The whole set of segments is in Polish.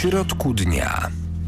środku dnia.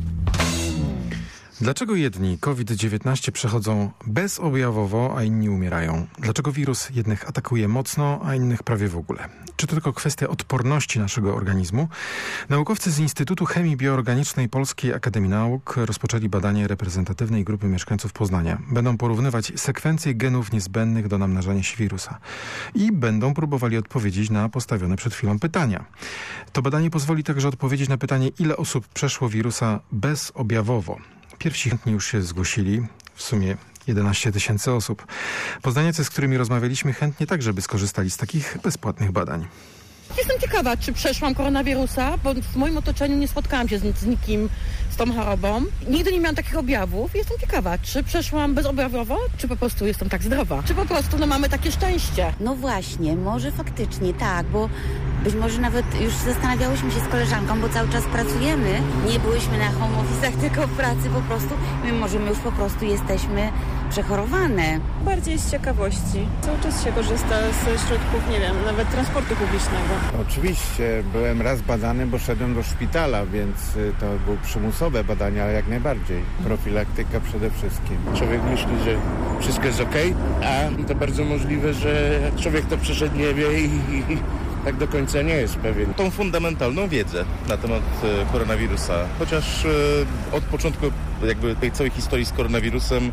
Dlaczego jedni COVID-19 przechodzą bezobjawowo, a inni umierają? Dlaczego wirus jednych atakuje mocno, a innych prawie w ogóle? Czy to tylko kwestia odporności naszego organizmu? Naukowcy z Instytutu Chemii Bioorganicznej Polskiej Akademii Nauk rozpoczęli badanie reprezentatywnej grupy mieszkańców Poznania. Będą porównywać sekwencje genów niezbędnych do namnażania się wirusa i będą próbowali odpowiedzieć na postawione przed chwilą pytania. To badanie pozwoli także odpowiedzieć na pytanie, ile osób przeszło wirusa bezobjawowo. Pierwsi chętni już się zgłosili, w sumie 11 000 osób. Poznaniacy, z którymi rozmawialiśmy, chętnie także by skorzystali z takich bezpłatnych badań. Jestem ciekawa, czy przeszłam koronawirusa, bo w moim otoczeniu nie spotkałam się z nikim z tą chorobą. Nigdy nie miałam takich objawów. Jestem ciekawa, czy przeszłam bezobjawowo, czy po prostu jestem tak zdrowa. Czy po prostu mamy takie szczęście. No właśnie, może faktycznie tak, bo być może nawet już zastanawiałyśmy się z koleżanką, bo cały czas pracujemy. Nie byłyśmy na home office'ach, tylko w pracy po prostu. Może my już po prostu jesteśmy przechorowane. Bardziej z ciekawości. Cały czas się korzysta ze środków, nie wiem, nawet transportu publicznego. Oczywiście, byłem raz badany, bo szedłem do szpitala, więc to były przymusowe badania, ale jak najbardziej. Profilaktyka przede wszystkim. Człowiek myśli, że wszystko jest okej, a to bardzo możliwe, że człowiek to przeszedł nie wie i tak do końca nie jest pewien. Tą fundamentalną wiedzę na temat koronawirusa, chociaż od początku jakby tej całej historii z koronawirusem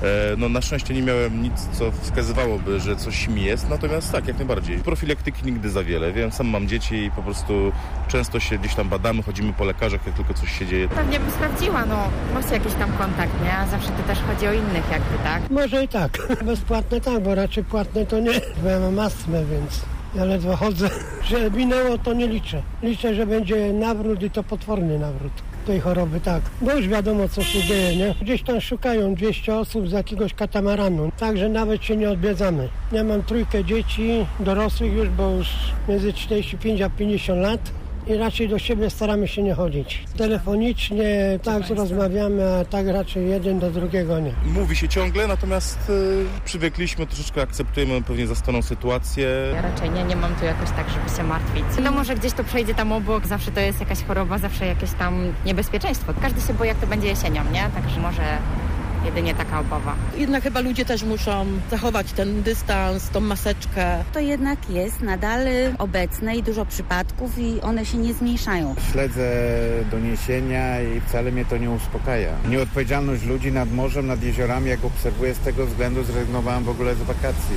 na szczęście nie miałem nic, co wskazywałoby, że coś mi jest, natomiast tak, jak najbardziej. Profilaktyki nigdy za wiele, wiem, sam mam dzieci i po prostu często się gdzieś tam badamy, chodzimy po lekarzach, jak tylko coś się dzieje. Pewnie bym sprawdziła, masz jakiś tam kontakt, nie? A zawsze to też chodzi o innych jakby, tak? Może i tak, bezpłatne tak, bo raczej płatne to nie, bo ja mam astmę, więc ja ledwo chodzę. Że minęło, to nie liczę. Liczę, że będzie nawrót i to potworny nawrót tej choroby, tak. Bo już wiadomo, co się dzieje, nie? Gdzieś tam szukają 200 osób z jakiegoś katamaranu, także nawet się nie odwiedzamy. Ja mam 3 dzieci, dorosłych już, bo już między 45 a 50 lat. I raczej do siebie staramy się nie chodzić. Telefonicznie tak rozmawiamy, a tak raczej jeden do drugiego nie. Mówi się ciągle, natomiast przywykliśmy, troszeczkę akceptujemy pewnie zastaną sytuację. Ja raczej nie mam tu jakoś tak, żeby się martwić. No może gdzieś to przejdzie tam obok, zawsze to jest jakaś choroba, zawsze jakieś tam niebezpieczeństwo. Każdy się boi, jak to będzie jesienią, nie? Także może jedynie taka obawa. Jednak chyba ludzie też muszą zachować ten dystans, tą maseczkę. To jednak jest nadal obecne i dużo przypadków i one się nie zmniejszają. Śledzę doniesienia i wcale mnie to nie uspokaja. Nieodpowiedzialność ludzi nad morzem, nad jeziorami, jak obserwuję, z tego względu zrezygnowałem w ogóle z wakacji.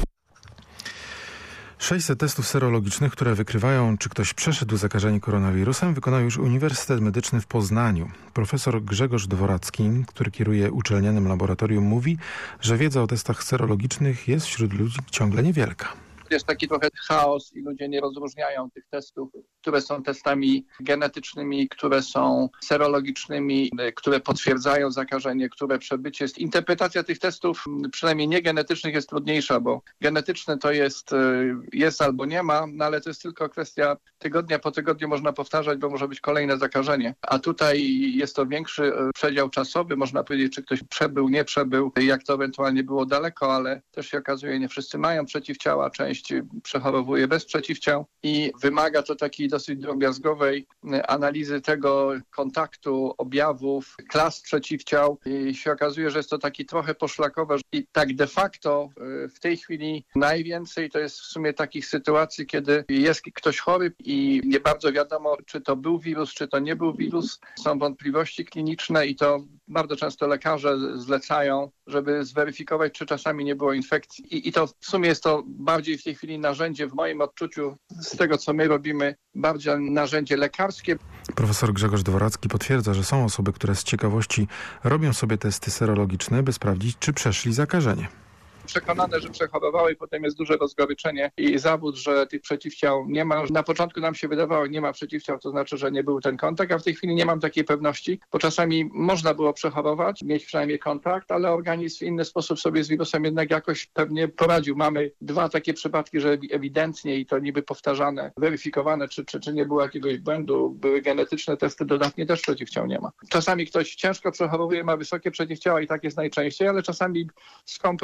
600 testów serologicznych, które wykrywają, czy ktoś przeszedł zakażenie koronawirusem, wykonał już Uniwersytet Medyczny w Poznaniu. Profesor Grzegorz Dworacki, który kieruje uczelnianym laboratorium, mówi, że wiedza o testach serologicznych jest wśród ludzi ciągle niewielka. Jest taki trochę chaos i ludzie nie rozróżniają tych testów, które są testami genetycznymi, które są serologicznymi, które potwierdzają zakażenie, które przebycie. Interpretacja tych testów, przynajmniej niegenetycznych, jest trudniejsza, bo genetyczne to jest albo nie ma, no ale to jest tylko kwestia tygodnia po tygodniu można powtarzać, bo może być kolejne zakażenie. A tutaj jest to większy przedział czasowy, można powiedzieć, czy ktoś przebył, nie przebył, jak to ewentualnie było daleko, ale też się okazuje, nie wszyscy mają przeciwciała, część przechorowuje bez przeciwciał i wymaga to takiej dosyć drobiazgowej analizy tego kontaktu, objawów, klas przeciwciał i się okazuje, że jest to taki trochę poszlakowe i tak de facto w tej chwili najwięcej to jest w sumie takich sytuacji, kiedy jest ktoś chory i nie bardzo wiadomo, czy to był wirus, czy to nie był wirus. Są wątpliwości kliniczne i to bardzo często lekarze zlecają, żeby zweryfikować, czy czasami nie było infekcji. I to w sumie jest to bardziej w tej chwili narzędzie, w moim odczuciu, z tego co my robimy, bardziej narzędzie lekarskie. Profesor Grzegorz Dworacki potwierdza, że są osoby, które z ciekawości robią sobie testy serologiczne, by sprawdzić, czy przeszli zakażenie. Przekonane, że przechorowały i potem jest duże rozgoryczenie i zawód, że tych przeciwciał nie ma. Na początku nam się wydawało, nie ma przeciwciał, to znaczy, że nie był ten kontakt, a w tej chwili nie mam takiej pewności, bo czasami można było przechorować, mieć przynajmniej kontakt, ale organizm w inny sposób sobie z wirusem jednak jakoś pewnie poradził. Mamy 2 takie przypadki, że ewidentnie i to niby powtarzane, weryfikowane, czy nie było jakiegoś błędu, były genetyczne testy, dodatnie też przeciwciał nie ma. Czasami ktoś ciężko przechorowuje, ma wysokie przeciwciała i tak jest najczęściej, ale czasami skąpe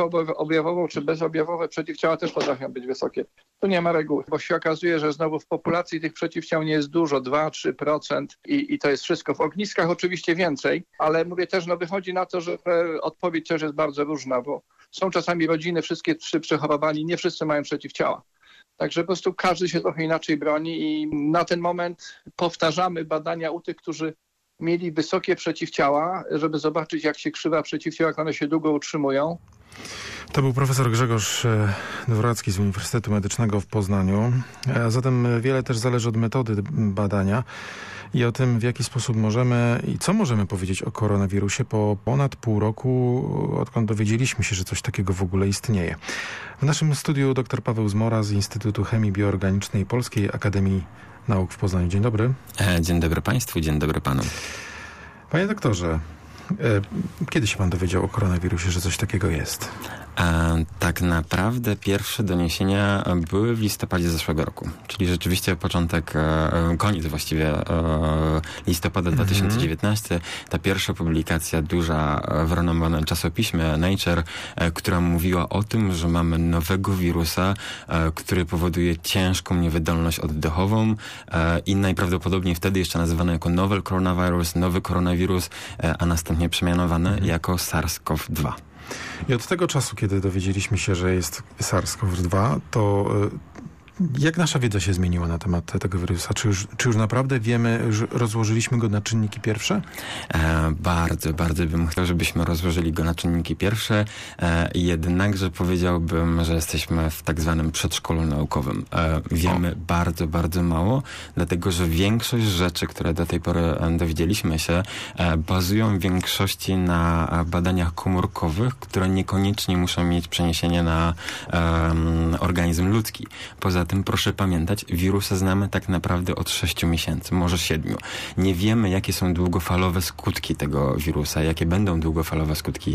objawową czy bezobjawowe przeciwciała też potrafią być wysokie. Tu nie ma reguły, bo się okazuje, że znowu w populacji tych przeciwciał nie jest dużo, 2-3% i to jest wszystko. W ogniskach oczywiście więcej, ale mówię też, wychodzi na to, że odpowiedź też jest bardzo różna, bo są czasami rodziny, wszystkie 3 przechorowali, nie wszyscy mają przeciwciała. Także po prostu każdy się trochę inaczej broni i na ten moment powtarzamy badania u tych, którzy mieli wysokie przeciwciała, żeby zobaczyć, jak się krzywa przeciwciał, jak one się długo utrzymują. To był profesor Grzegorz Dworacki z Uniwersytetu Medycznego w Poznaniu. A zatem wiele też zależy od metody badania i o tym, w jaki sposób możemy i co możemy powiedzieć o koronawirusie po ponad pół roku, odkąd dowiedzieliśmy się, że coś takiego w ogóle istnieje. W naszym studiu dr Paweł Zmora z Instytutu Chemii Bioorganicznej Polskiej Akademii Nauk w Poznaniu. Dzień dobry. Dzień dobry państwu, dzień dobry panu. Panie doktorze, kiedy się pan dowiedział o koronawirusie, że coś takiego jest? Tak naprawdę pierwsze doniesienia były w listopadzie zeszłego roku, czyli rzeczywiście koniec właściwie listopada 2019. Ta pierwsza publikacja duża w renomowanym czasopiśmie Nature, która mówiła o tym, że mamy nowego wirusa, który powoduje ciężką niewydolność oddechową i najprawdopodobniej wtedy jeszcze nazywany jako novel coronavirus, nowy koronawirus, a następnie przemianowany jako SARS-CoV-2. I od tego czasu, kiedy dowiedzieliśmy się, że jest SARS-CoV-2, to jak nasza wiedza się zmieniła na temat tego wirusa? Czy już naprawdę wiemy, że rozłożyliśmy go na czynniki pierwsze? Bardzo bym chciał, żebyśmy rozłożyli go na czynniki pierwsze. Jednakże powiedziałbym, że jesteśmy w tak zwanym przedszkolu naukowym. Wiemy bardzo mało, dlatego że większość rzeczy, które do tej pory dowiedzieliśmy się, bazują w większości na badaniach komórkowych, które niekoniecznie muszą mieć przeniesienie na organizm ludzki. Poza tym proszę pamiętać, wirusa znamy tak naprawdę od 6 miesięcy, może 7. Nie wiemy, jakie są długofalowe skutki tego wirusa, jakie będą długofalowe skutki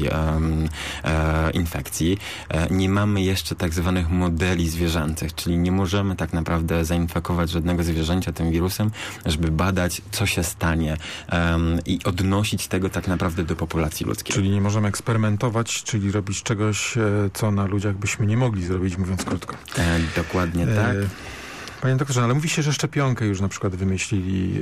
infekcji. Nie mamy jeszcze tak zwanych modeli zwierzęcych, czyli nie możemy tak naprawdę zainfekować żadnego zwierzęcia tym wirusem, żeby badać, co się stanie i odnosić tego tak naprawdę do populacji ludzkiej. Czyli nie możemy eksperymentować, czyli robić czegoś, co na ludziach byśmy nie mogli zrobić, mówiąc krótko. Dokładnie tak. Panie doktorze, ale mówi się, że szczepionkę już na przykład wymyślili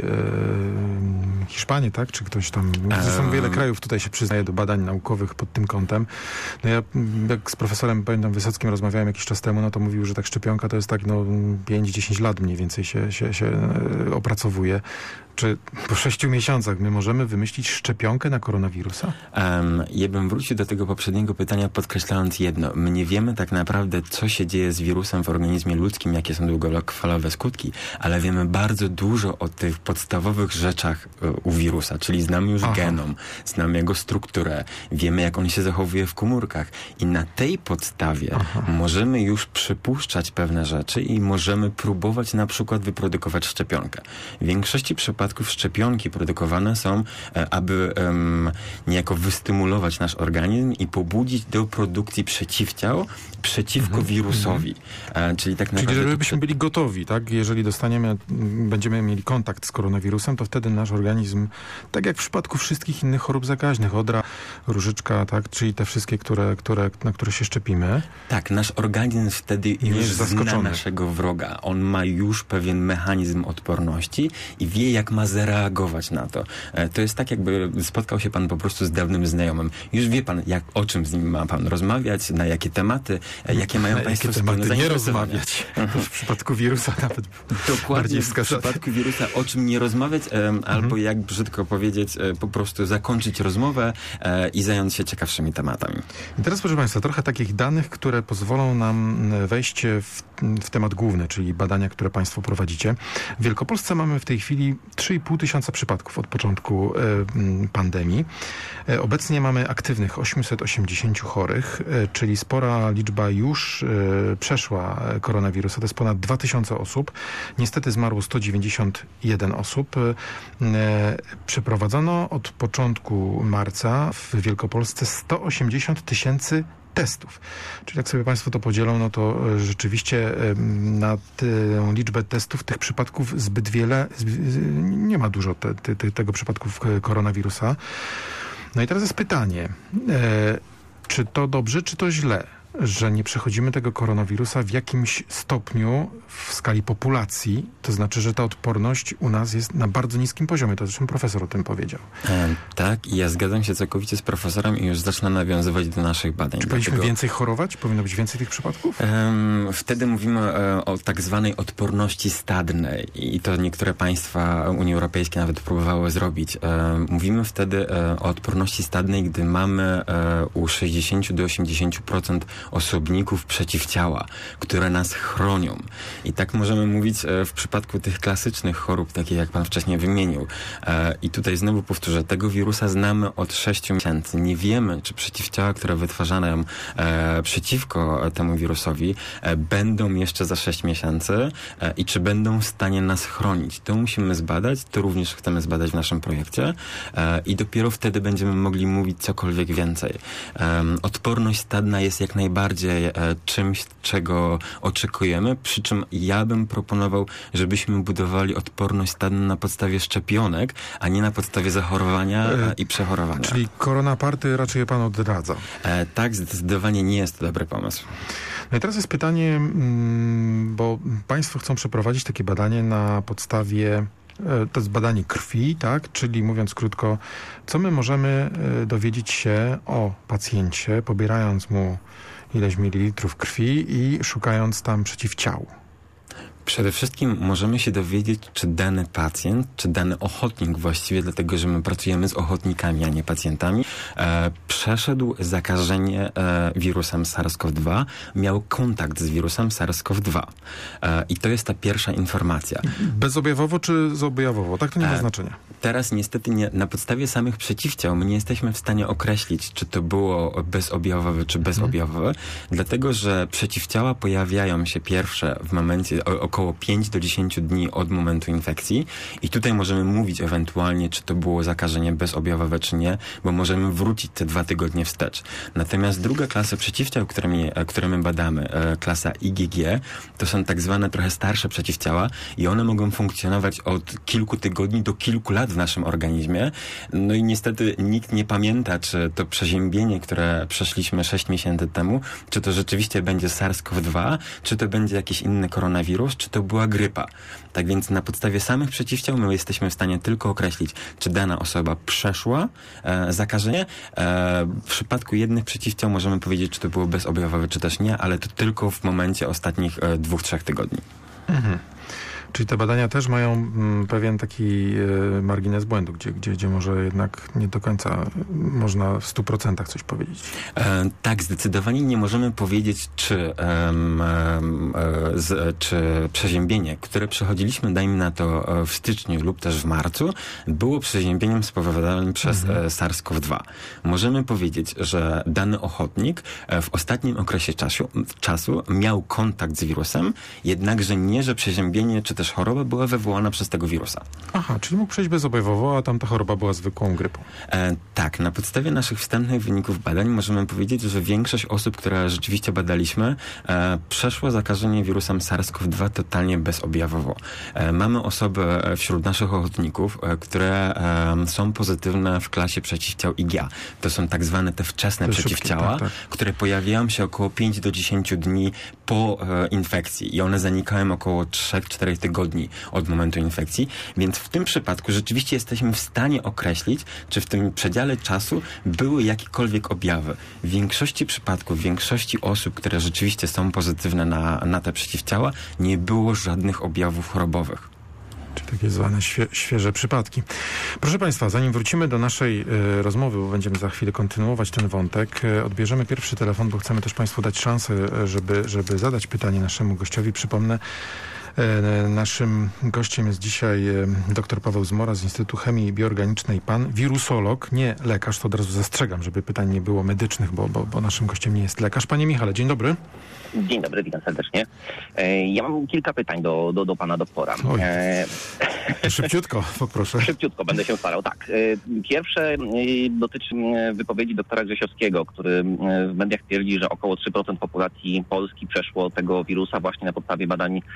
Hiszpanie, tak? Czy ktoś tam... Zresztą wiele krajów tutaj się przyznaje do badań naukowych pod tym kątem. No ja jak z profesorem, pamiętam, Wysockim rozmawiałem jakiś czas temu, no to mówił, że tak szczepionka to jest tak 5-10 lat mniej więcej się opracowuje. Czy po 6 miesiącach my możemy wymyślić szczepionkę na koronawirusa? Ja bym wrócił do tego poprzedniego pytania, podkreślając jedno. My nie wiemy tak naprawdę, co się dzieje z wirusem w organizmie ludzkim, jakie są długofalowe skutki, ale wiemy bardzo dużo o tych podstawowych rzeczach u wirusa, czyli znamy już genom, znamy jego strukturę, wiemy, jak on się zachowuje w komórkach i na tej podstawie możemy już przypuszczać pewne rzeczy i możemy próbować na przykład wyprodukować szczepionkę. W większości przypadków szczepionki produkowane są, aby niejako wystymulować nasz organizm i pobudzić do produkcji przeciwciał przeciwko wirusowi. Czyli tak naprawdę... Czyli żebyśmy byli gotowi, tak? Jeżeli będziemy mieli kontakt z koronawirusem, to wtedy nasz organizm, tak jak w przypadku wszystkich innych chorób zakaźnych, odra, różyczka, tak? Czyli te wszystkie, na które się szczepimy. Tak, nasz organizm wtedy już zna naszego wroga. On ma już pewien mechanizm odporności i wie, jak ma zareagować na to. To jest tak, jakby spotkał się pan po prostu z dawnym znajomym. Już wie pan, o czym z nim ma pan rozmawiać, na jakie tematy, jakie mają państwo wspólne nie rozmawiać. W przypadku wirusa nawet dokładnie w przypadku wirusa o czym nie rozmawiać, albo jak brzydko powiedzieć, po prostu zakończyć rozmowę i zająć się ciekawszymi tematami. I teraz, proszę państwa, trochę takich danych, które pozwolą nam wejść w temat główny, czyli badania, które państwo prowadzicie. W Wielkopolsce mamy w tej chwili 3,5 tysiąca przypadków od początku pandemii. Obecnie mamy aktywnych 880 chorych, czyli spora liczba już przeszła koronawirusa. To jest ponad 2000 osób. Niestety zmarło 191 osób. Przeprowadzono od początku marca w Wielkopolsce 180 tysięcy testów. Czyli jak sobie państwo to podzielą, no to rzeczywiście na tę liczbę testów tych przypadków zbyt wiele, nie ma dużo tego przypadków koronawirusa. No i teraz jest pytanie, czy to dobrze, czy to źle? że nie przechodzimy tego koronawirusa w jakimś stopniu w skali populacji, to znaczy, że ta odporność u nas jest na bardzo niskim poziomie. To zresztą profesor o tym powiedział. Tak, i ja zgadzam się całkowicie z profesorem i już zacznę nawiązywać do naszych badań. Czy powinniśmy więcej chorować? Powinno być więcej tych przypadków? Wtedy mówimy o tak zwanej odporności stadnej i to niektóre państwa Unii Europejskiej nawet próbowały zrobić. Mówimy wtedy o odporności stadnej, gdy mamy u 60 do 80% osobników przeciwciała, które nas chronią. I tak możemy mówić w przypadku tych klasycznych chorób, takich jak pan wcześniej wymienił. I tutaj znowu powtórzę, tego wirusa znamy od 6 miesięcy. Nie wiemy, czy przeciwciała, które wytwarzane przeciwko temu wirusowi będą jeszcze za 6 miesięcy i czy będą w stanie nas chronić. To musimy zbadać, to również chcemy zbadać w naszym projekcie i dopiero wtedy będziemy mogli mówić cokolwiek więcej. Odporność stadna jest jak najbardziej czymś, czego oczekujemy, przy czym ja bym proponował, żebyśmy budowali odporność stadną na podstawie szczepionek, a nie na podstawie zachorowania i przechorowania. Czyli koronaparty raczej pan odradza. Tak, zdecydowanie nie jest to dobry pomysł. No i teraz jest pytanie, bo państwo chcą przeprowadzić takie badanie na podstawie, to jest badanie krwi, tak? Czyli mówiąc krótko, co my możemy dowiedzieć się o pacjencie, pobierając mu ileś mililitrów krwi i szukając tam przeciwciał. Przede wszystkim możemy się dowiedzieć, czy dany pacjent, czy dany ochotnik właściwie, dlatego że my pracujemy z ochotnikami, a nie pacjentami, przeszedł zakażenie wirusem SARS-CoV-2, miał kontakt z wirusem SARS-CoV-2. I to jest ta pierwsza informacja. Bezobjawowo czy zobjawowo? Tak, to nie ma znaczenia. Teraz niestety na podstawie samych przeciwciał my nie jesteśmy w stanie określić, czy to było bezobjawowe, czy bezobjawowe, dlatego że przeciwciała pojawiają się pierwsze w momencie około 5 do 10 dni od momentu infekcji i tutaj możemy mówić ewentualnie, czy to było zakażenie bezobjawowe, czy nie, bo możemy wrócić te 2 tygodnie wstecz. Natomiast druga klasa przeciwciał, które my badamy, klasa IgG, to są tak zwane trochę starsze przeciwciała i one mogą funkcjonować od kilku tygodni do kilku lat w naszym organizmie. No i niestety nikt nie pamięta, czy to przeziębienie, które przeszliśmy 6 miesięcy temu, czy to rzeczywiście będzie SARS-CoV-2, czy to będzie jakiś inny koronawirus, czy to była grypa. Tak więc na podstawie samych przeciwciał my jesteśmy w stanie tylko określić, czy dana osoba przeszła zakażenie. W przypadku jednych przeciwciał możemy powiedzieć, czy to było bezobjawowe, czy też nie, ale to tylko w momencie ostatnich 2-3 tygodni. Mhm. Czyli te badania też mają pewien taki margines błędu, gdzie może jednak nie do końca można w 100% coś powiedzieć. Tak, zdecydowanie nie możemy powiedzieć, czy przeziębienie, które przechodziliśmy, dajmy na to w styczniu lub też w marcu, było przeziębieniem spowodowanym przez SARS-CoV-2. Możemy powiedzieć, że dany ochotnik w ostatnim okresie czasu miał kontakt z wirusem, jednakże nie, że przeziębienie czy też choroba była wywołana przez tego wirusa. Aha, czyli mógł przejść bezobjawowo, a tamta choroba była zwykłą grypą. Tak, na podstawie naszych wstępnych wyników badań możemy powiedzieć, że większość osób, które rzeczywiście badaliśmy, przeszło zakażenie wirusem SARS-CoV-2 totalnie bezobjawowo. Mamy osoby wśród naszych ochotników, które są pozytywne w klasie przeciwciał IgA. To są tak zwane te wczesne przeciwciała, które pojawiają się około 5 do 10 dni po infekcji i one zanikają około 3-4 tygodni od momentu infekcji, więc w tym przypadku rzeczywiście jesteśmy w stanie określić, czy w tym przedziale czasu były jakiekolwiek objawy. W większości przypadków, w większości osób, które rzeczywiście są pozytywne na te przeciwciała, nie było żadnych objawów chorobowych. Czy takie zwane świeże przypadki. Proszę Państwa, zanim wrócimy do naszej rozmowy, bo będziemy za chwilę kontynuować ten wątek, odbierzemy pierwszy telefon, bo chcemy też Państwu dać szansę, żeby zadać pytanie naszemu gościowi. Przypomnę, naszym gościem jest dzisiaj dr Paweł Zmora z Instytutu Chemii Bioorganicznej, pan wirusolog, nie lekarz, to od razu zastrzegam, żeby pytań nie było medycznych, bo naszym gościem nie jest lekarz. Panie Michale, dzień dobry. Dzień dobry, witam serdecznie. Ja mam kilka pytań do pana doktora. Szybciutko, poproszę. Szybciutko, będę się starał, tak. Pierwsze dotyczy wypowiedzi doktora Grzesiowskiego, który w mediach twierdzi, że około 3% populacji Polski przeszło tego wirusa właśnie na podstawie badań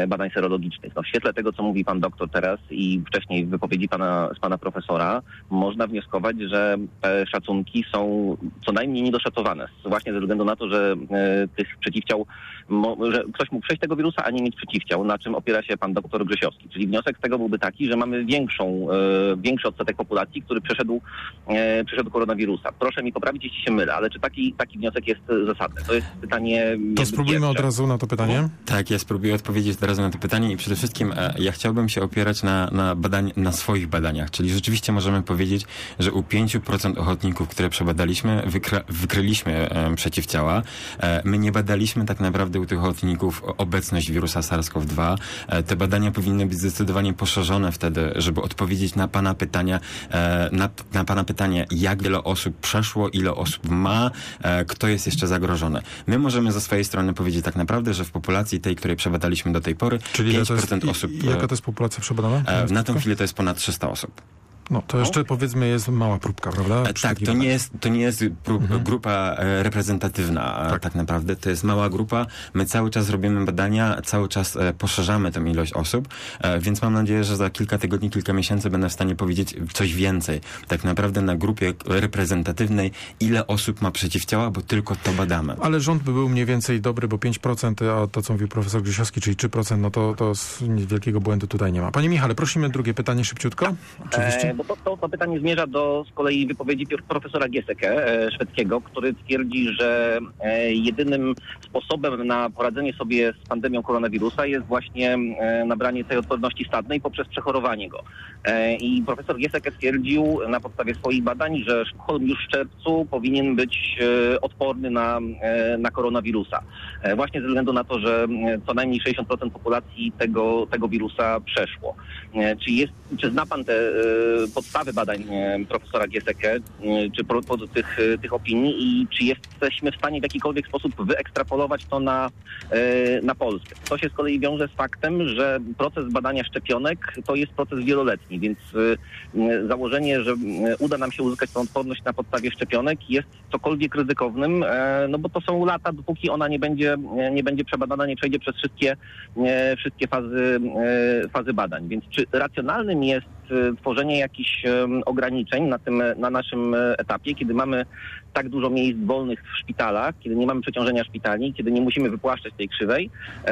badań serologicznych. No, w świetle tego, co mówi pan doktor teraz i wcześniej w wypowiedzi pana profesora, można wnioskować, że te szacunki są co najmniej niedoszacowane. Właśnie ze względu na to, że tych przeciwciał, że ktoś mógł przejść tego wirusa, a nie mieć przeciwciał, na czym opiera się pan doktor Grzesiowski. Czyli wniosek z tego byłby taki, że mamy większy odsetek populacji, który przeszedł koronawirusa. Proszę mi poprawić, jeśli się mylę, ale czy taki wniosek jest zasadny? To jest pytanie... To spróbujmy od razu na to pytanie. Tak, ja spróbuję odpowiedzieć od razu na to pytanie i przede wszystkim ja chciałbym się opierać na swoich badaniach, czyli rzeczywiście możemy powiedzieć, że u 5% ochotników, które przebadaliśmy, wykryliśmy przeciwciała. My nie badaliśmy tak naprawdę u tych ochotników obecność wirusa SARS-CoV-2. Te badania powinny być zdecydowanie poszerzone wtedy, żeby odpowiedzieć na pana pytania, na pana pytanie, jak wiele osób przeszło, ile osób ma, kto jest jeszcze zagrożony. My możemy ze swojej strony powiedzieć tak naprawdę, że w populacji tej, której przebadaliśmy do tej pory, czyli 5% osób... Jaka to jest populacja przebadana? Na tą chwilę to jest ponad 300 osób. No, to jeszcze powiedzmy jest mała próbka, prawda? Tak, to nie jest grupa reprezentatywna tak naprawdę. To jest mała grupa. My cały czas robimy badania, cały czas poszerzamy tę ilość osób, więc mam nadzieję, że za kilka tygodni, kilka miesięcy będę w stanie powiedzieć coś więcej. Tak naprawdę na grupie reprezentatywnej, ile osób ma przeciwciała, bo tylko to badamy. Ale rząd by był mniej więcej dobry, bo 5%, a to co mówił profesor Grzesiowski, czyli 3%, no to wielkiego błędu tutaj nie ma. Panie Michale, prosimy drugie pytanie szybciutko. Oczywiście. Bo to pytanie zmierza do z kolei wypowiedzi profesora Giesecke, szwedzkiego, który twierdzi, że jedynym sposobem na poradzenie sobie z pandemią koronawirusa jest właśnie nabranie tej odporności stadnej poprzez przechorowanie go. I profesor Giesecke stwierdził na podstawie swoich badań, że Sztokholm już w czerwcu powinien być odporny na koronawirusa. Właśnie ze względu na to, że co najmniej 60% populacji tego wirusa przeszło. Czy zna pan te podstawy badań profesora Giesecke, czy tych opinii i czy jesteśmy w stanie w jakikolwiek sposób wyekstrapolować to na Polskę? To się z kolei wiąże z faktem, że proces badania szczepionek to jest proces wieloletni, więc założenie, że uda nam się uzyskać tę odporność na podstawie szczepionek jest cokolwiek ryzykownym, no bo to są lata, dopóki ona nie będzie przebadana, nie przejdzie przez wszystkie fazy badań. Więc czy racjonalnym jest tworzenie jakichś ograniczeń na naszym etapie, kiedy mamy tak dużo miejsc wolnych w szpitalach, kiedy nie mamy przeciążenia szpitali, kiedy nie musimy wypłaszczać tej krzywej,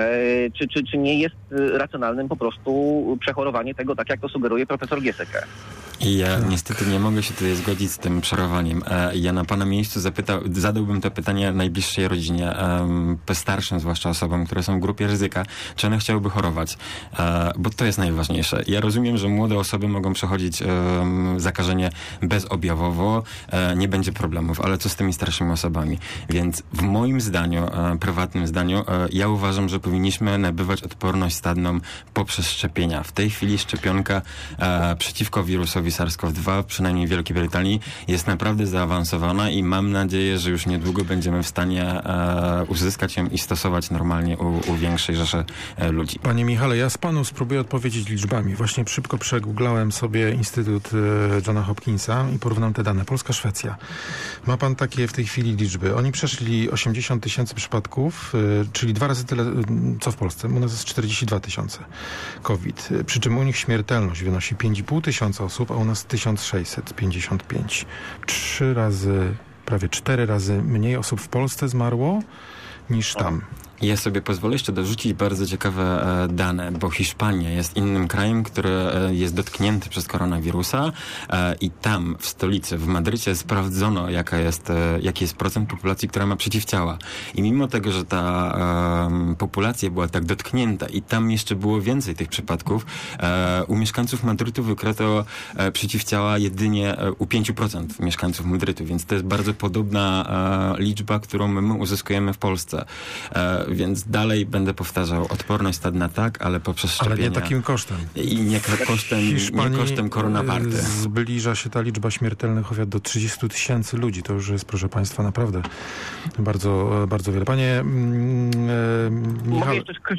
czy nie jest racjonalnym po prostu przechorowanie tego, tak jak to sugeruje profesor Giesecke? I ja niestety nie mogę się tutaj zgodzić z tym przechowywaniem. Ja na pana miejscu zadałbym to pytanie najbliższej rodzinie, starszym zwłaszcza osobom, które są w grupie ryzyka, czy one chciałyby chorować, bo to jest najważniejsze. Ja rozumiem, że młode osoby mogą przechodzić zakażenie bezobjawowo, nie będzie problemów, ale co z tymi starszymi osobami? Więc w moim zdaniu, prywatnym zdaniu, ja uważam, że powinniśmy nabywać odporność stadną poprzez szczepienia. W tej chwili szczepionka przeciwko wirusowi SARS-CoV-2, przynajmniej w Wielkiej Brytanii, jest naprawdę zaawansowana i mam nadzieję, że już niedługo będziemy w stanie uzyskać ją i stosować normalnie u większej rzeszy ludzi. Panie Michale, ja z panu spróbuję odpowiedzieć liczbami. Właśnie szybko przegooglałem sobie Instytut Johna Hopkinsa i porównam te dane. Polska, Szwecja. Ma pan takie w tej chwili liczby. Oni przeszli 80 000 przypadków, czyli 2 razy tyle, co w Polsce. U nas jest 42 000 COVID. Przy czym u nich śmiertelność wynosi 5,5 tysiąca osób, a u nas 1655. 3 razy, prawie 4 razy mniej osób w Polsce zmarło niż tam. Ja sobie pozwolę jeszcze dorzucić bardzo ciekawe dane, bo Hiszpania jest innym krajem, który jest dotknięty przez koronawirusa i tam w stolicy, w Madrycie sprawdzono, jaki jest procent populacji, która ma przeciwciała. I mimo tego, że ta populacja była tak dotknięta i tam jeszcze było więcej tych przypadków, u mieszkańców Madrytu wykryto przeciwciała jedynie u 5% mieszkańców Madrytu, więc to jest bardzo podobna liczba, którą my uzyskujemy w Polsce. Więc dalej będę powtarzał, odporność stadna tak, ale poprzez szczepienia. Ale nie takim kosztem. I nie kosztem koronaparty. Zbliża się ta liczba śmiertelnych ofiar do 30 000 ludzi. To już jest, proszę państwa, naprawdę bardzo, bardzo wiele. Panie Michał,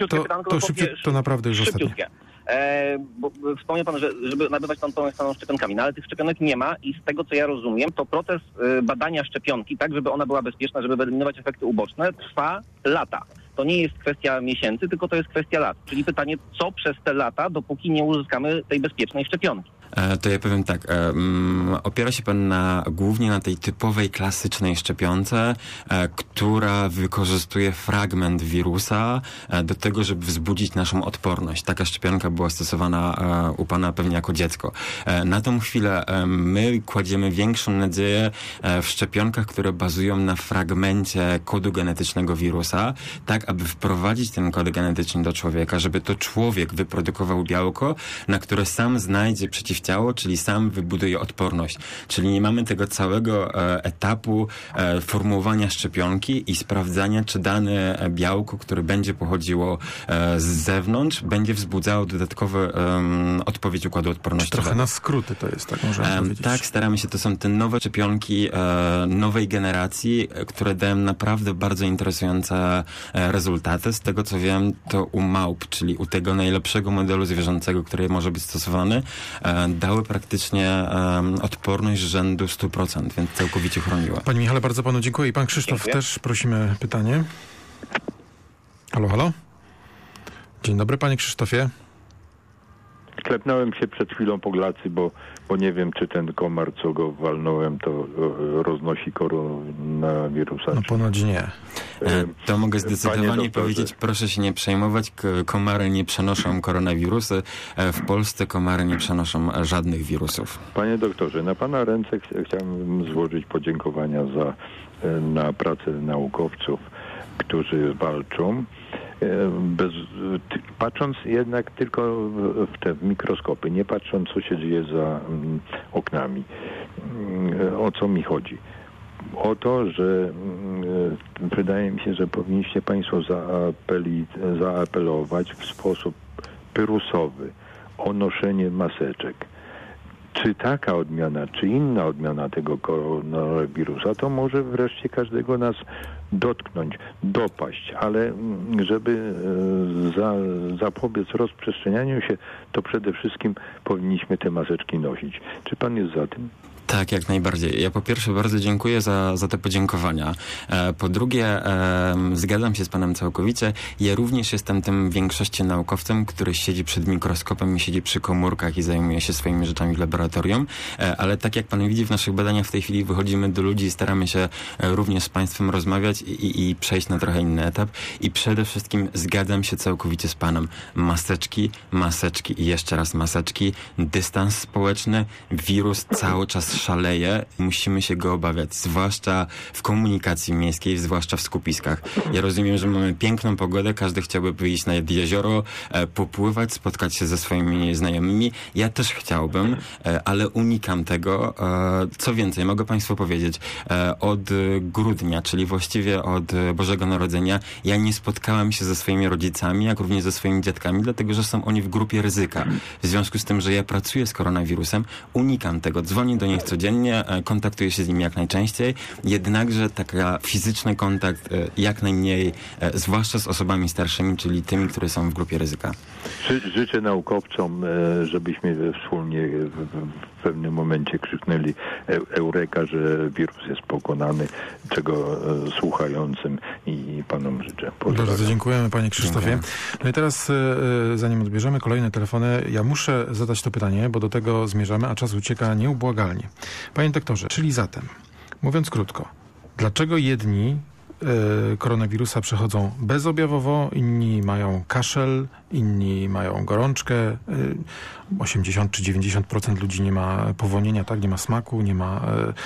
to naprawdę już ostatnie. Bo wspomniał pan, że żeby nabywać tą odporność szczepionkami, no ale tych szczepionek nie ma i z tego, co ja rozumiem, to proces badania szczepionki, tak żeby ona była bezpieczna, żeby wyeliminować efekty uboczne, trwa lata. to nie jest kwestia miesięcy, tylko to jest kwestia lat. Czyli pytanie, co przez te lata, dopóki nie uzyskamy tej bezpiecznej szczepionki. To ja powiem tak, opiera się pan głównie na tej typowej, klasycznej szczepionce, która wykorzystuje fragment wirusa do tego, żeby wzbudzić naszą odporność. Taka szczepionka była stosowana u pana pewnie jako dziecko. Na tą chwilę my kładziemy większą nadzieję w szczepionkach, które bazują na fragmencie kodu genetycznego wirusa, tak aby wprowadzić ten kod genetyczny do człowieka, żeby to człowiek wyprodukował białko, na które sam znajdzie przeciwciało, czyli sam wybuduje odporność. Czyli nie mamy tego całego etapu formułowania szczepionki i sprawdzania, czy dane białko, które będzie pochodziło z zewnątrz, będzie wzbudzało dodatkowe odpowiedź układu odpornościowego. Trochę na skróty to jest, tak można powiedzieć. Tak, staramy się. To są te nowe szczepionki nowej generacji, które dają naprawdę bardzo interesujące rezultaty. Z tego, co wiem, to u małp, czyli u tego najlepszego modelu zwierzęcego, który może być stosowany, dały praktycznie odporność rzędu 100%, więc całkowicie chroniła. Panie Michale, bardzo panu dziękuję. I pan Krzysztof też prosimy pytanie. Halo, halo? Dzień dobry, panie Krzysztofie. Klepnąłem się przed chwilą po glacy, bo nie wiem, czy ten komar, co go walnąłem, to roznosi koronawirusa. No ponoć nie. To mogę zdecydowanie powiedzieć, proszę się nie przejmować, komary nie przenoszą koronawirusy. W Polsce komary nie przenoszą żadnych wirusów. Panie doktorze, na pana ręce chciałbym złożyć podziękowania na pracę naukowców, którzy walczą. Patrząc jednak tylko w te mikroskopy, nie patrząc, co się dzieje za oknami. O co mi chodzi? O to, że wydaje mi się, że powinniście państwo zaapelować w sposób pyrusowy o noszenie maseczek. Czy taka odmiana, czy inna odmiana tego koronawirusa, to może wreszcie każdego nas dotknąć, dopaść, ale żeby zapobiec rozprzestrzenianiu się, to przede wszystkim powinniśmy te maseczki nosić. Czy pan jest za tym? Tak, jak najbardziej. Ja po pierwsze bardzo dziękuję za te podziękowania. Po drugie, zgadzam się z panem całkowicie. Ja również jestem tym w większości naukowcem, który siedzi przed mikroskopem i siedzi przy komórkach i zajmuje się swoimi rzeczami w laboratorium. Ale tak jak pan widzi, w naszych badaniach w tej chwili wychodzimy do ludzi i staramy się również z państwem rozmawiać i przejść na trochę inny etap. I przede wszystkim zgadzam się całkowicie z panem. Maseczki i jeszcze raz maseczki. Dystans społeczny. Wirus cały czas szaleje. Musimy się go obawiać, zwłaszcza w komunikacji miejskiej, zwłaszcza w skupiskach. Ja rozumiem, że mamy piękną pogodę, każdy chciałby wyjść nad jezioro, popływać, spotkać się ze swoimi znajomymi. Ja też chciałbym, ale unikam tego. Co więcej, mogę państwu powiedzieć, od grudnia, czyli właściwie od Bożego Narodzenia, ja nie spotkałem się ze swoimi rodzicami, jak również ze swoimi dziadkami, dlatego, że są oni w grupie ryzyka. W związku z tym, że ja pracuję z koronawirusem, unikam tego. Dzwonię do nich codziennie, kontaktuję się z nimi jak najczęściej, jednakże taki fizyczny kontakt jak najmniej, zwłaszcza z osobami starszymi, czyli tymi, które są w grupie ryzyka. Życzę naukowcom, żebyśmy wspólnie w pewnym momencie krzyknęli eureka, że wirus jest pokonany, czego słuchającym i panom życzę. Bardzo dziękujemy, panie Krzysztofie. Dziękuję. No i teraz, zanim odbierzemy kolejne telefony, ja muszę zadać to pytanie, bo do tego zmierzamy, a czas ucieka nieubłagalnie. Panie doktorze, czyli zatem, mówiąc krótko, dlaczego jedni koronawirusa przechodzą bezobjawowo, inni mają kaszel, inni mają gorączkę, 80 czy 90% ludzi nie ma powonienia, tak, nie ma smaku, nie ma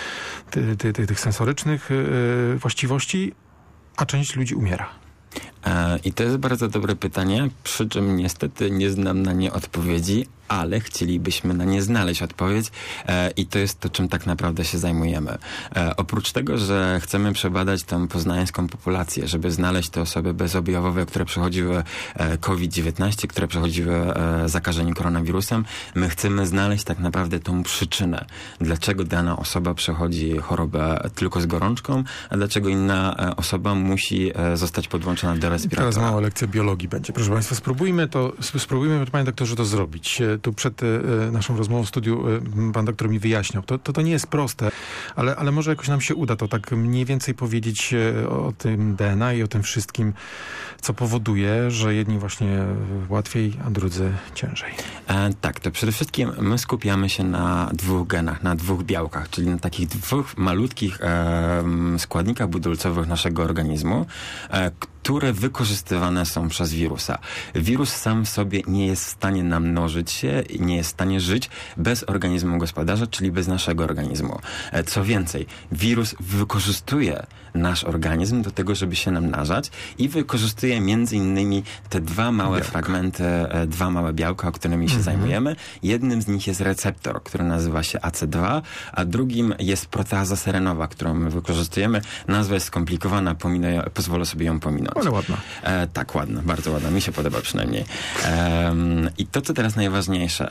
tych sensorycznych właściwości, a część ludzi umiera? I to jest bardzo dobre pytanie, przy czym niestety nie znam na nie odpowiedzi, ale chcielibyśmy na nie znaleźć odpowiedź i to jest to, czym tak naprawdę się zajmujemy. Oprócz tego, że chcemy przebadać tę poznańską populację, żeby znaleźć te osoby bezobjawowe, które przechodziły COVID-19, które przechodziły zakażenie koronawirusem, my chcemy znaleźć tak naprawdę tą przyczynę, dlaczego dana osoba przechodzi chorobę tylko z gorączką, a dlaczego inna osoba musi zostać podłączona do respiratora. Teraz mała lekcja biologii będzie. Proszę państwa, spróbujmy, panie doktorze, to zrobić. tu przed naszą rozmową w studiu pan doktor mi wyjaśniał. To nie jest proste, ale może jakoś nam się uda to tak mniej więcej powiedzieć o tym DNA i o tym wszystkim, co powoduje, że jedni właśnie łatwiej, a drudzy ciężej. Tak, to przede wszystkim my skupiamy się na 2 genach, na 2 białkach, czyli na takich 2 malutkich składnikach budulcowych naszego organizmu, które wykorzystywane są przez wirusa. Wirus sam w sobie nie jest w stanie namnożyć się, nie jest w stanie żyć bez organizmu gospodarza, czyli bez naszego organizmu. Co więcej, wirus wykorzystuje nasz organizm do tego, żeby się namnażać i wykorzystuje między innymi te 2 małe fragmenty, 2 małe białka, którymi się zajmujemy. Jednym z nich jest receptor, który nazywa się AC2, a drugim jest proteaza serenowa, którą my wykorzystujemy. Nazwa jest skomplikowana, pozwolę sobie ją pominąć. Ale ładna. Tak, ładna, bardzo ładna. Mi się podoba przynajmniej. I to, co teraz najważniejsze,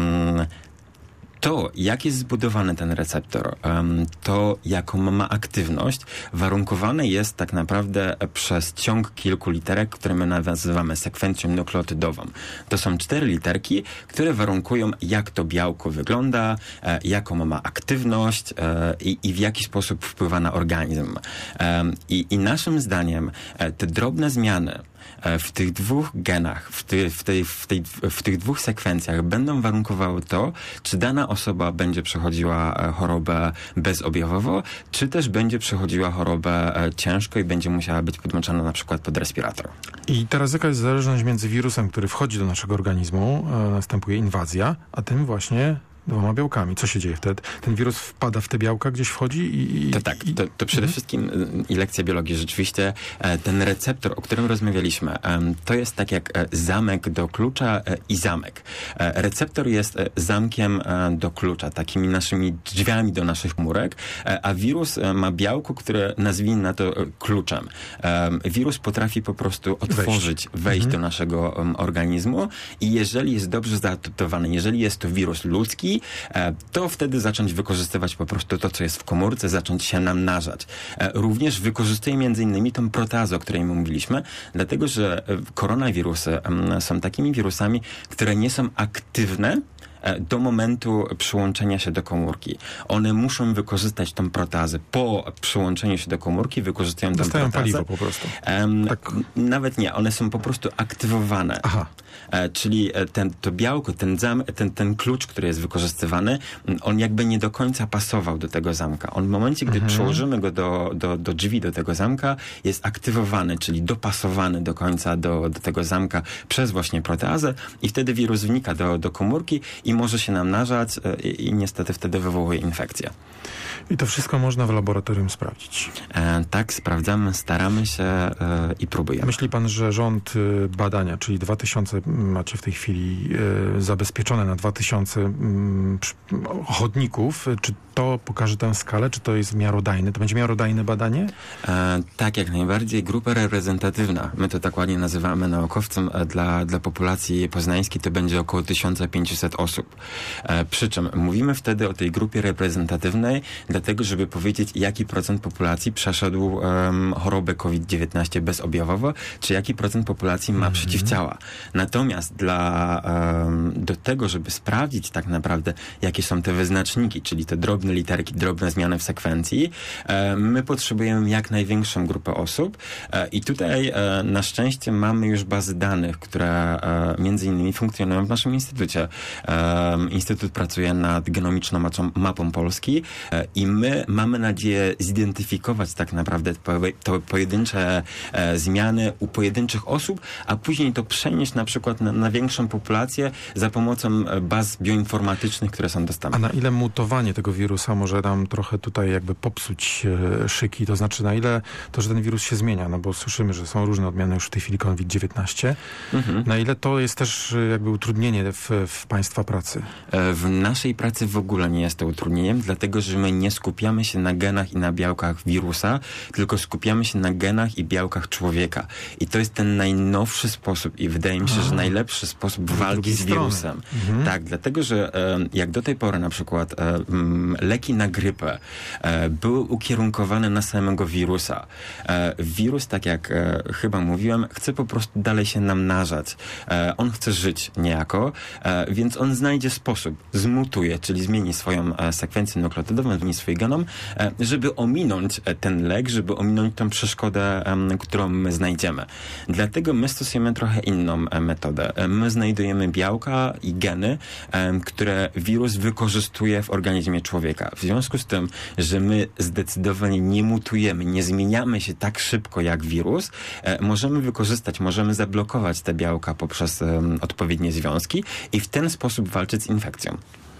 to, jak jest zbudowany ten receptor, to jaką ma aktywność, warunkowane jest tak naprawdę przez ciąg kilku literek, które my nazywamy sekwencją nukleotydową. To są 4 literki, które warunkują, jak to białko wygląda, jaką ma aktywność i w jaki sposób wpływa na organizm. I naszym zdaniem te drobne zmiany w tych 2 genach, w tych 2 sekwencjach będą warunkowały to, czy dana osoba będzie przechodziła chorobę bezobjawowo, czy też będzie przechodziła chorobę ciężko i będzie musiała być podłączona na przykład pod respirator. I teraz jaka jest zależność między wirusem, który wchodzi do naszego organizmu, następuje inwazja, a tym właśnie 2 białkami. Co się dzieje wtedy? Ten wirus wpada w te białka, gdzieś wchodzi To przede wszystkim i lekcja biologii. Rzeczywiście ten receptor, o którym rozmawialiśmy, to jest tak jak zamek do klucza i zamek. Receptor jest zamkiem do klucza, takimi naszymi drzwiami do naszych komórek, a wirus ma białko, które nazwijmy na to kluczem. Wirus potrafi po prostu wejść do naszego organizmu i jeżeli jest dobrze zaadaptowany, jeżeli jest to wirus ludzki, to wtedy zacząć wykorzystywać po prostu to, co jest w komórce, zacząć się namnażać. Również wykorzystuje między innymi tą proteazę, o której mówiliśmy, dlatego, że koronawirusy są takimi wirusami, które nie są aktywne do momentu przyłączenia się do komórki. One muszą wykorzystać tą proteazę. Po przyłączeniu się do komórki wykorzystują tą proteazę. Paliwo po prostu. Nawet nie. One są po prostu aktywowane. Aha. Czyli to białko, ten klucz, który jest wykorzystywany, on jakby nie do końca pasował do tego zamka. On w momencie, gdy przyłożymy go do drzwi, do tego zamka, jest aktywowany, czyli dopasowany do końca do tego zamka przez właśnie proteazę i wtedy wirus wnika do komórki i może się namnażać i niestety wtedy wywołuje infekcję. I to wszystko można w laboratorium sprawdzić. Tak, sprawdzamy, staramy się i próbujemy. Myśli pan, że rząd badania, czyli 2000 macie w tej chwili zabezpieczone na 2000 chodników, czy to pokaże tę skalę, czy to jest miarodajne? To będzie miarodajne badanie? Tak, jak najbardziej. Grupa reprezentatywna, my to tak ładnie nazywamy naukowcem, dla populacji poznańskiej to będzie około 1500 osób. Przy czym mówimy wtedy o tej grupie reprezentatywnej, dlatego, żeby powiedzieć, jaki procent populacji przeszedł chorobę COVID-19 bezobjawowo, czy jaki procent populacji ma przeciwciała. Natomiast do tego, żeby sprawdzić tak naprawdę, jakie są te wyznaczniki, czyli te drobne literki, drobne zmiany w sekwencji, my potrzebujemy jak największą grupę osób i tutaj na szczęście mamy już bazy danych, które między innymi funkcjonują w naszym instytucie. Instytut pracuje nad genomiczną mapą Polski i my mamy nadzieję zidentyfikować tak naprawdę te pojedyncze zmiany u pojedynczych osób, a później to przenieść na przykład na większą populację za pomocą baz bioinformatycznych, które są dostępne. A na ile mutowanie tego wirusa może nam trochę tutaj jakby popsuć szyki? To znaczy na ile to, że ten wirus się zmienia? No bo słyszymy, że są różne odmiany już w tej chwili COVID-19. Na ile to jest też jakby utrudnienie w państwa pracy? pracy? W naszej pracy w ogóle nie jest to utrudnieniem, dlatego że my nie skupiamy się na genach i na białkach wirusa, tylko skupiamy się na genach i białkach człowieka. I to jest ten najnowszy sposób i wydaje mi się, że najlepszy sposób walki z wirusem. Tak, dlatego że jak do tej pory na przykład leki na grypę były ukierunkowane na samego wirusa. Wirus, tak jak chyba mówiłem, chce po prostu dalej się namnażać. On chce żyć niejako, więc on znajdzie sposób, zmutuje, czyli zmieni swoją sekwencję nukleotydową, zmieni swój genom, żeby ominąć ten lek, żeby ominąć tą przeszkodę, którą my znajdziemy. Dlatego my stosujemy trochę inną metodę. My znajdujemy białka i geny, które wirus wykorzystuje w organizmie człowieka. W związku z tym, że my zdecydowanie nie mutujemy, nie zmieniamy się tak szybko jak wirus, możemy zablokować te białka poprzez odpowiednie związki i w ten sposób walczyć z infekcją.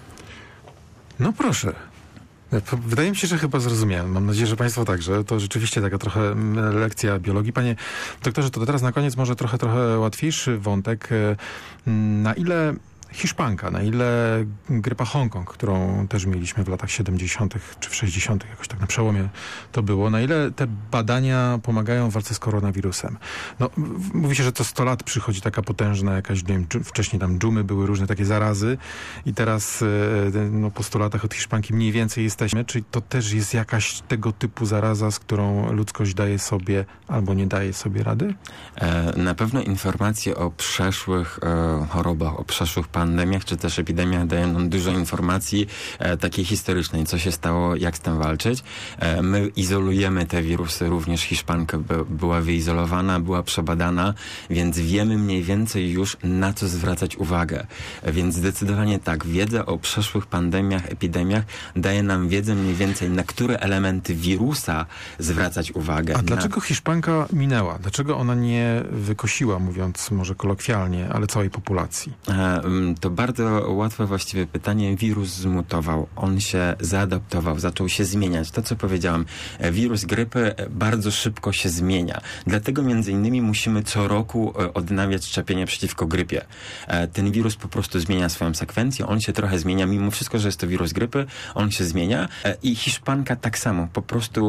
No proszę. Wydaje mi się, że chyba zrozumiałem. Mam nadzieję, że Państwo także. To rzeczywiście taka trochę lekcja biologii. Panie doktorze, to teraz na koniec może trochę łatwiejszy wątek. Na ile hiszpanka, na ile grypa Hongkong, którą też mieliśmy w latach 70. czy w 60. jakoś tak na przełomie to było, na ile te badania pomagają w walce z koronawirusem? No, mówi się, że co 100 lat przychodzi taka potężna jakaś, nie wiem, wcześniej tam dżumy, były różne takie zarazy i teraz po 100 latach od hiszpanki mniej więcej jesteśmy. Czy to też jest jakaś tego typu zaraza, z którą ludzkość daje sobie albo nie daje sobie rady? Na pewno informacje o przeszłych chorobach, o przeszłych pandemiach, czy też epidemiach dają nam dużo informacji takiej historycznej, co się stało, jak z tym walczyć. My izolujemy te wirusy, również hiszpanka była wyizolowana, była przebadana, więc wiemy mniej więcej już, na co zwracać uwagę. Więc zdecydowanie tak, wiedza o przeszłych pandemiach, epidemiach daje nam wiedzę mniej więcej, na które elementy wirusa zwracać uwagę. A dlaczego hiszpanka minęła? Dlaczego ona nie wykosiła, mówiąc może kolokwialnie, ale całej populacji? To bardzo łatwe właściwie pytanie. Wirus zmutował. On się zaadaptował, zaczął się zmieniać. To, co powiedziałam, wirus grypy bardzo szybko się zmienia. Dlatego między innymi musimy co roku odnawiać szczepienie przeciwko grypie. Ten wirus po prostu zmienia swoją sekwencję. On się trochę zmienia. Mimo wszystko, że jest to wirus grypy, on się zmienia. I hiszpanka tak samo. Po prostu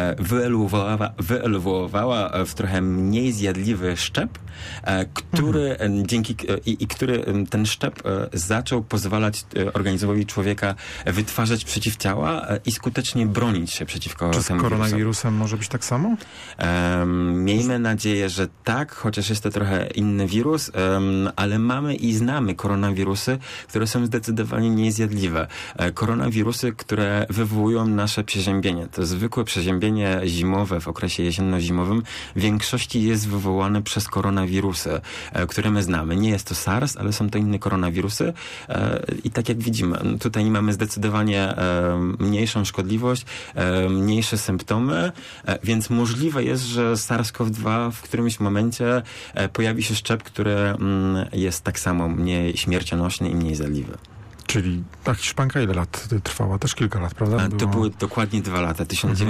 wyewoluowała w trochę mniej zjadliwy szczep, który który ten szczep zaczął pozwalać organizmowi człowieka wytwarzać przeciwciała i skutecznie bronić się przeciwko temu wirusom. Czy z koronawirusem może być tak samo? Miejmy nadzieję, że tak, chociaż jest to trochę inny wirus, ale mamy i znamy koronawirusy, które są zdecydowanie niezjadliwe. Koronawirusy, które wywołują nasze przeziębienie. To zwykłe przeziębienie zimowe w okresie jesienno-zimowym w większości jest wywołane przez koronawirusy, które my znamy. Nie jest to SARS, ale są to inne koronawirusy i tak jak widzimy, tutaj mamy zdecydowanie mniejszą szkodliwość, mniejsze symptomy, więc możliwe jest, że SARS-CoV-2 w którymś momencie pojawi się szczep, który jest tak samo mniej śmiercionośny i mniej zjadliwy. Czyli ta hiszpanka ile lat trwała? Też kilka lat, prawda? To były dokładnie 2 lata.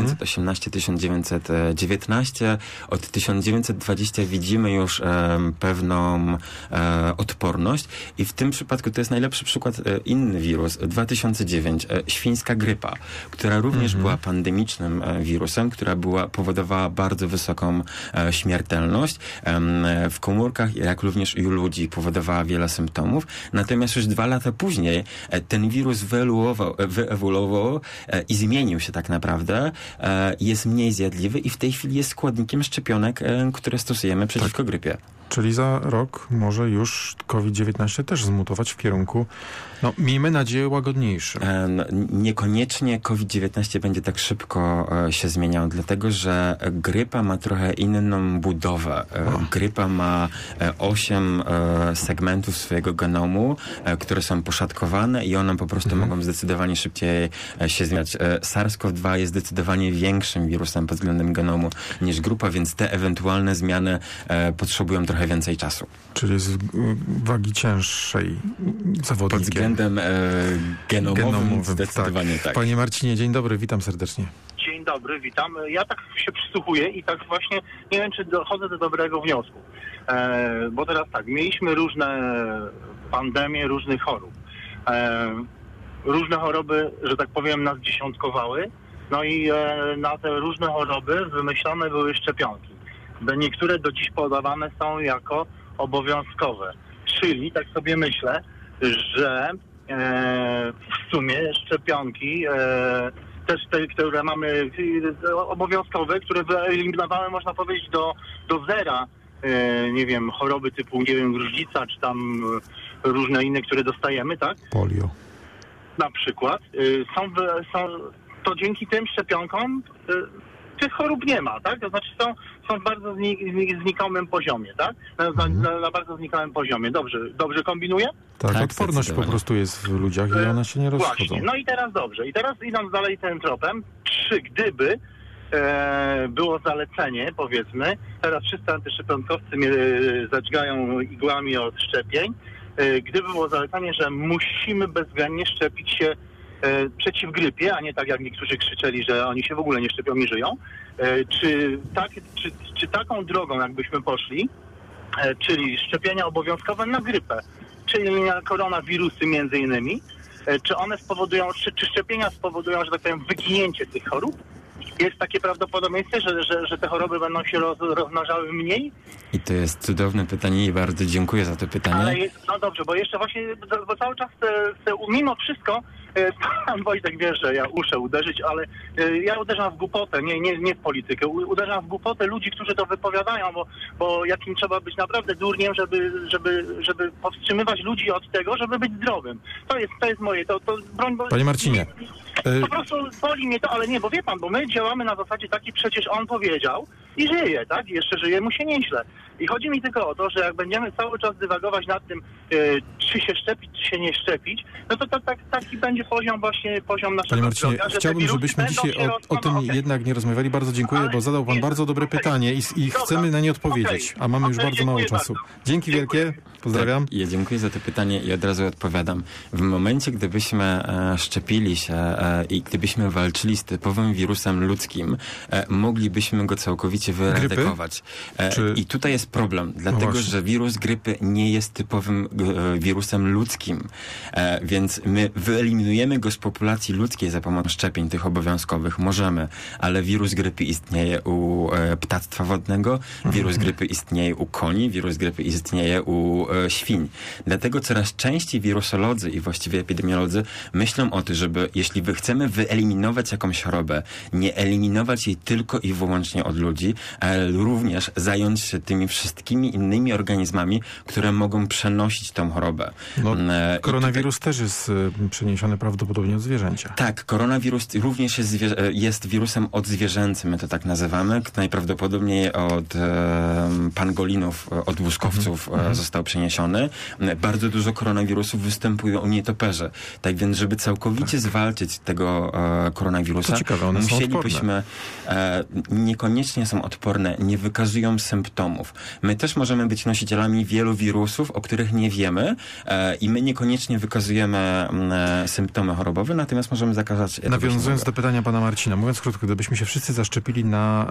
1918-1919. Od 1920 widzimy już pewną odporność i w tym przypadku to jest najlepszy przykład inny wirus. 2009. Świńska grypa, która również była pandemicznym wirusem, która powodowała bardzo wysoką śmiertelność. W komórkach, jak również i u ludzi powodowała wiele symptomów. Natomiast już 2 lata później ten wirus wyewoluował i zmienił się tak naprawdę. Jest mniej zjadliwy i w tej chwili jest składnikiem szczepionek, które stosujemy przeciwko grypie. Czyli za rok może już COVID-19 też zmutować w kierunku, miejmy nadzieję, łagodniejszym. Niekoniecznie COVID-19 będzie tak szybko się zmieniał, dlatego że grypa ma trochę inną budowę. Grypa ma 8 segmentów swojego genomu, które są poszatkowane i one po prostu mogą zdecydowanie szybciej się zmieniać. SARS-CoV-2 jest zdecydowanie większym wirusem pod względem genomu niż grupa, więc te ewentualne zmiany potrzebują trochę więcej czasu. Czyli z wagi cięższej zawodnikiem. Pod względem genomowym zdecydowanie tak. Panie Marcinie, dzień dobry, witam serdecznie. Dzień dobry, witam. Ja tak się przysłuchuję i tak właśnie nie wiem, czy dochodzę do dobrego wniosku. Bo teraz tak, mieliśmy różne pandemie różnych chorób. Różne choroby, że tak powiem, nas dziesiątkowały. No i na te różne choroby wymyślone były szczepionki. Niektóre do dziś podawane są jako obowiązkowe. Czyli, tak sobie myślę, że w sumie szczepionki, też te, które mamy obowiązkowe, które wyeliminowały, można powiedzieć, do zera, nie wiem, choroby typu, nie wiem, gruźlica, czy tam różne inne, które dostajemy, tak? Polio. Na przykład. To dzięki tym szczepionkom tych chorób nie ma, tak? To znaczy są w bardzo znikomym poziomie, tak? Na bardzo znikomym poziomie. Dobrze kombinuję? Tak, odporność po prostu jest w ludziach i one się nie rozchodzą. Właśnie, no i teraz dobrze. I teraz idąc dalej tym tropem, gdyby było zalecenie, powiedzmy, teraz wszyscy antyszczepionkowcy mnie zadźgają igłami od szczepień, gdyby było zalecenie, że musimy bezwzględnie szczepić się przeciw grypie, a nie tak jak niektórzy krzyczeli, że oni się w ogóle nie szczepią i żyją. Czy taką drogą jakbyśmy poszli, czyli szczepienia obowiązkowe na grypę, czyli na koronawirusy między innymi, czy one spowodują, czy szczepienia spowodują, że tak powiem, wyginięcie tych chorób? Jest takie prawdopodobieństwo, że te choroby będą się rozmnażały mniej? I to jest cudowne pytanie i bardzo dziękuję za to pytanie. Ale no dobrze, bo jeszcze właśnie, bo cały czas mimo wszystko, pan Wojtek wie, że ja muszę uderzyć, ale ja uderzam w głupotę, nie w politykę. Uderzam w głupotę ludzi, którzy to wypowiadają, bo jakim trzeba być naprawdę durniem, żeby powstrzymywać ludzi od tego, żeby być zdrowym. To jest moje, broń Boże. Panie Marcinie. Po prostu boli mnie to, ale nie, bo wie pan, bo my działamy na zasadzie takiej, przecież on powiedział i żyje, tak? Jeszcze żyje, mu się nieźle. I chodzi mi tylko o to, że jak będziemy cały czas dywagować nad tym, czy się szczepić, czy się nie szczepić, no to taki będzie poziom naszego Panie Marcinie, zdrowia, chciałbym, żebyśmy dzisiaj o tym jednak nie rozmawiali. Bardzo dziękuję, bo zadał pan bardzo dobre pytanie i chcemy na nie odpowiedzieć, a mamy już bardzo mało czasu. Dzięki wielkie, pozdrawiam. Ja dziękuję za to pytanie i od razu odpowiadam. W momencie, gdybyśmy szczepili się i gdybyśmy walczyli z typowym wirusem ludzkim, moglibyśmy go całkowicie wyradykować. I tutaj jest problem, dlatego że wirus grypy nie jest typowym wirusem ludzkim, więc my wyeliminujemy go z populacji ludzkiej za pomocą szczepień tych obowiązkowych. Możemy, ale wirus grypy istnieje u ptactwa wodnego, wirus grypy istnieje u koni, wirus grypy istnieje u świń. Dlatego coraz częściej wirusolodzy i właściwie epidemiolodzy myślą o tym, żeby jeśli chcemy wyeliminować jakąś chorobę, nie eliminować jej tylko i wyłącznie od ludzi, ale również zająć się tymi wszystkimi innymi organizmami, które mogą przenosić tą chorobę. No, koronawirus też jest przeniesiony prawdopodobnie od zwierzęcia. Tak, koronawirus również jest wirusem odzwierzęcym, my to tak nazywamy. Najprawdopodobniej od pangolinów, od łuskowców został przeniesiony. Bardzo dużo koronawirusów występuje u nietoperzy. Tak więc, żeby całkowicie zwalczyć tego koronawirusa, musielibyśmy... Niekoniecznie są odporne, nie wykazują symptomów. My też możemy być nosicielami wielu wirusów, o których nie wiemy i my niekoniecznie wykazujemy symptomy chorobowe, natomiast możemy zakażać... Nawiązując do pytania pana Marcina, mówiąc krótko, gdybyśmy się wszyscy zaszczepili na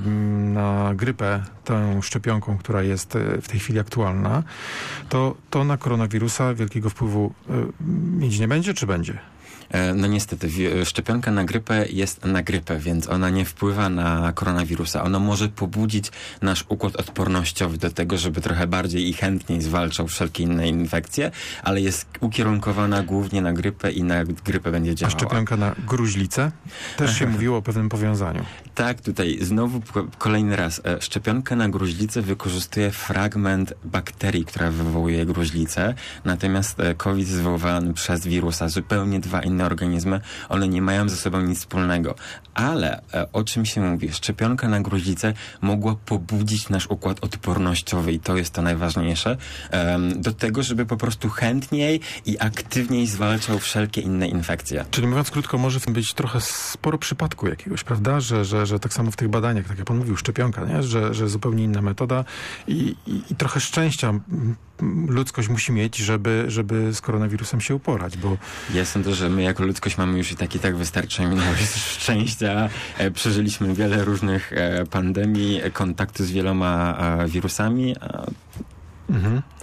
grypę tą szczepionką, która jest w tej chwili aktualna, to na koronawirusa wielkiego wpływu mieć nie będzie, czy będzie? No niestety, szczepionka na grypę jest na grypę, więc ona nie wpływa na koronawirusa. Ona może pobudzić nasz układ odpornościowy do tego, żeby trochę bardziej i chętniej zwalczał wszelkie inne infekcje, ale jest ukierunkowana głównie na grypę i na grypę będzie działała. A szczepionka na gruźlicę? Też się mówiło o pewnym powiązaniu. Tak, tutaj znowu kolejny raz. Szczepionka na gruźlicę wykorzystuje fragment bakterii, która wywołuje gruźlicę, natomiast COVID jest wywołany przez wirusa. Zupełnie dwa inne organizmy, one nie mają ze sobą nic wspólnego. Ale o czym się mówi? Szczepionka na gruźlicę mogła pobudzić nasz układ odpornościowy i to jest to najważniejsze, do tego, żeby po prostu chętniej i aktywniej zwalczał wszelkie inne infekcje. Czyli mówiąc krótko, może w tym być trochę sporo przypadku jakiegoś, prawda? Że tak samo w tych badaniach, tak jak pan mówił, szczepionka, nie? Że zupełnie inna metoda i trochę szczęścia ludzkość musi mieć, żeby z koronawirusem się uporać, bo... Ja sądzę, że my jako ludzkość mamy już i tak wystarczająco szczęścia. Przeżyliśmy wiele różnych pandemii, kontaktu z wieloma wirusami.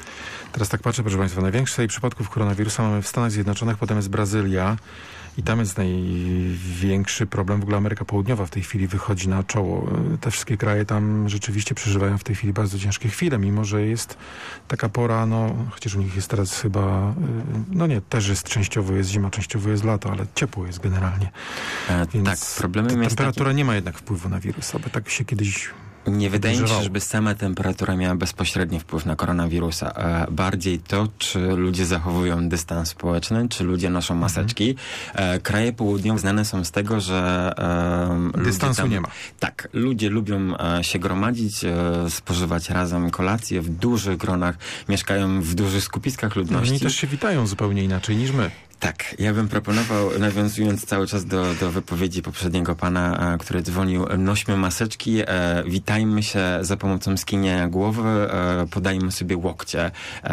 Teraz tak patrzę, proszę Państwa, najwięcej przypadków koronawirusa mamy w Stanach Zjednoczonych, potem jest Brazylia i tam jest największy problem. W ogóle Ameryka Południowa w tej chwili wychodzi na czoło. Te wszystkie kraje tam rzeczywiście przeżywają w tej chwili bardzo ciężkie chwile, mimo że jest taka pora, chociaż u nich jest teraz chyba, też jest częściowo jest zima, częściowo jest lato, ale ciepło jest generalnie. Więc tak, problemem jest temperatura nie ma jednak wpływu na wirusa, bo tak się kiedyś nie wydaje mi się, żeby sama temperatura miała bezpośredni wpływ na koronawirusa. Bardziej to, czy ludzie zachowują dystans społeczny, czy ludzie noszą maseczki. Kraje południowe znane są z tego, że dystansu nie ma. Tak, ludzie lubią się gromadzić, spożywać razem kolacje w dużych gronach, mieszkają w dużych skupiskach ludności. Oni też się witają zupełnie inaczej niż my. Tak, ja bym proponował, nawiązując cały czas do wypowiedzi poprzedniego pana, który dzwonił, nośmy maseczki, witajmy się za pomocą skinienia głowy, podajmy sobie łokcie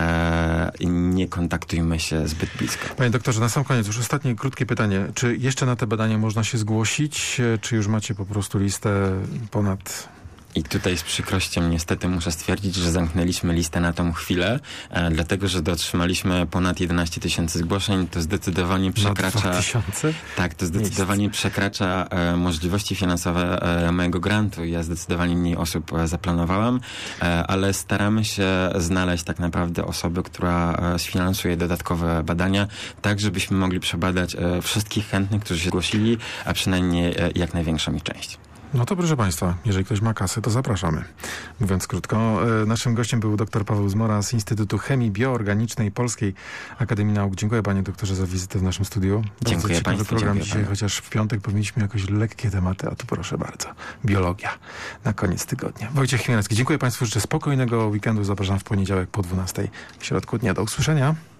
i nie kontaktujmy się zbyt blisko. Panie doktorze, na sam koniec już ostatnie krótkie pytanie. Czy jeszcze na te badania można się zgłosić, czy już macie po prostu listę ponad... I tutaj z przykrością niestety muszę stwierdzić, że zamknęliśmy listę na tą chwilę, dlatego, że dotrzymaliśmy ponad 11 000 zgłoszeń. To zdecydowanie przekracza... 2000? Tak, to zdecydowanie przekracza możliwości finansowe mojego grantu. Ja zdecydowanie mniej osób zaplanowałam, ale staramy się znaleźć tak naprawdę osobę, która sfinansuje dodatkowe badania, tak żebyśmy mogli przebadać wszystkich chętnych, którzy się zgłosili, a przynajmniej jak największą ich część. No to proszę Państwa, jeżeli ktoś ma kasę, to zapraszamy. Mówiąc krótko, naszym gościem był dr Paweł Zmora z Instytutu Chemii Bioorganicznej Polskiej Akademii Nauk. Dziękuję panie doktorze za wizytę w naszym studiu. Dziękuję ciekawy program dzisiaj, panu. chociaż w piątek powinniśmy jakoś lekkie tematy, a tu proszę bardzo. Biologia na koniec tygodnia. Wojciech Chmielewski, dziękuję Państwu, życzę spokojnego weekendu. Zapraszam w poniedziałek po 12:00 w środku dnia. Do usłyszenia.